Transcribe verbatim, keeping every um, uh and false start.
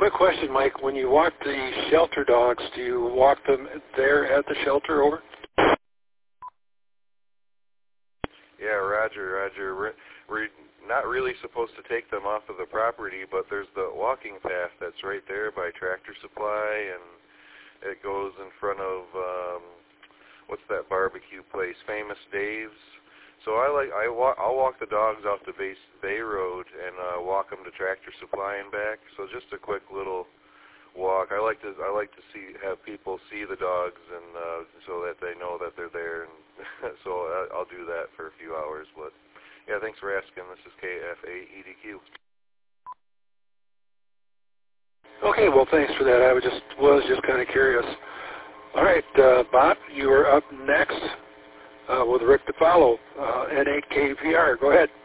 quick question, Mike. When you walk the shelter dogs, do you walk them there at the shelter, over? Yeah, Roger, Roger. We're, we're not really supposed to take them off of the property, but there's the walking path that's right there by Tractor Supply, and it goes in front of, um, what's that barbecue place, Famous Dave's. So I like I walk I'll walk the dogs off the Bay, Bay Road and uh, walk them to Tractor Supply and back. So just a quick little walk. I like to I like to see have people see the dogs and uh, so that they know that they're there. And so I, I'll do that for a few hours. But yeah, thanks for asking. This is K F A E D Q. Okay, well, thanks for that. I was just was just kind of curious. All right, uh, Bob, you are up next uh, with Rick DeFallo, uh, N eight K P R. Go ahead.